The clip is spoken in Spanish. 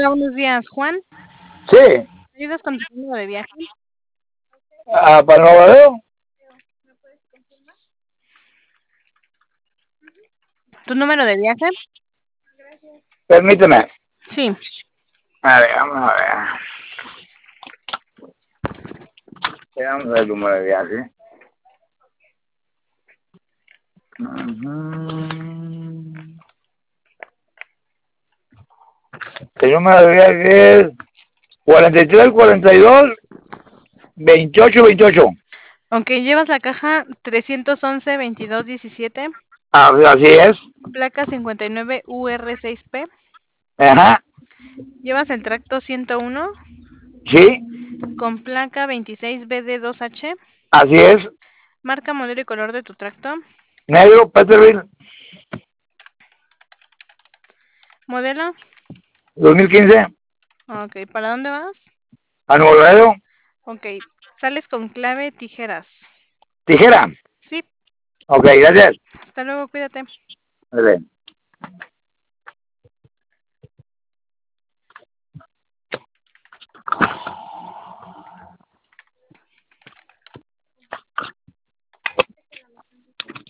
Hola, buenos días, Juan. Sí, ¿Me ayudas con tu número de viaje? para Nuevo Laredo. ¿Tu número de viaje? Permíteme. Sí. A ver, vamos a ver. Vamos a ver el número de viaje. Ujú. El número de viaje es 43, 42, 28, 28. Aunque llevas la caja 311 22 17, Así es. placa 59 UR6P. Ajá. Llevas el tracto 101 Sí, con placa 26 BD2H. así es. Marca, modelo y color de tu tracto. Negro, Peterbilt, Modelo. 2015. Ok, ¿para dónde vas? A Nuevo Laredo. Ok, sales con clave tijeras. Tijera. Sí, Ok, gracias. hasta luego, cuídate. Vale.